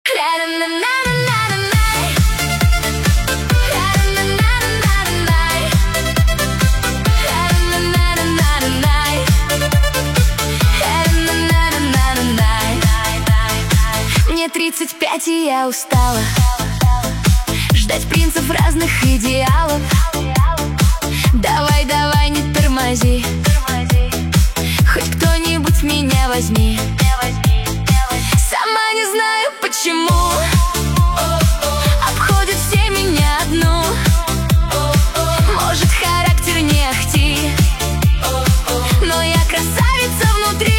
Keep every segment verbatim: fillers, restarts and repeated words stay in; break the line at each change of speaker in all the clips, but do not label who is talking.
Мне тридцать пять, и я устала ждать принцев разных идеалов. Давай, давай, не тормози, хоть кто-нибудь меня возьми. Сама не знаю почему обходят все меня одну. Может, характер не ахти, но я красавица внутри.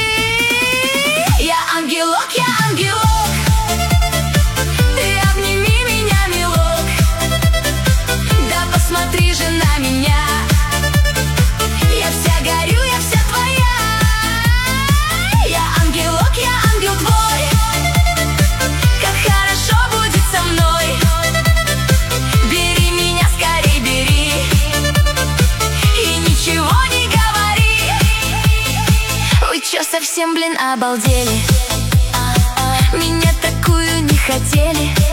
Я ангелок, я ангелок, ты обними меня, милок. Да посмотри же на меня, я вся горю, я вся твоя. Я ангелок, я ангел твой, как хорошо будет со мной. Бери меня, скорей бери, и ничего не говори. Вы чё, совсем, блин, обалдели? Меня такую не хотели?